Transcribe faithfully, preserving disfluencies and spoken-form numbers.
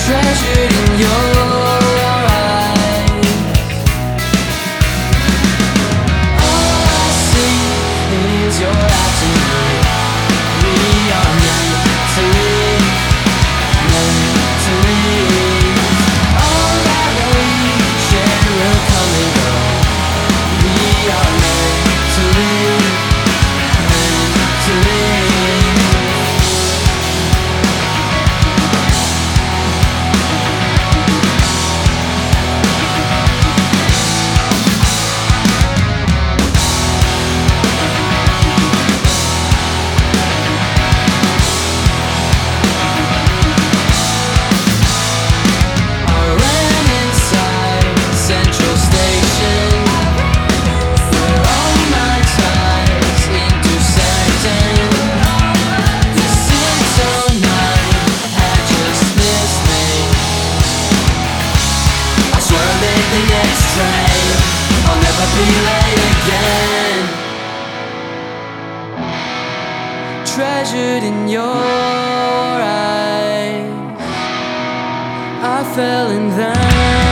treasured in your eyes. All I see is your eyes and me. We are meant to live, meant to live. All that we share will come and go. We are meant to live, meant to live. The next train, I'll never be late again. Treasured in your eyes, I fell in them.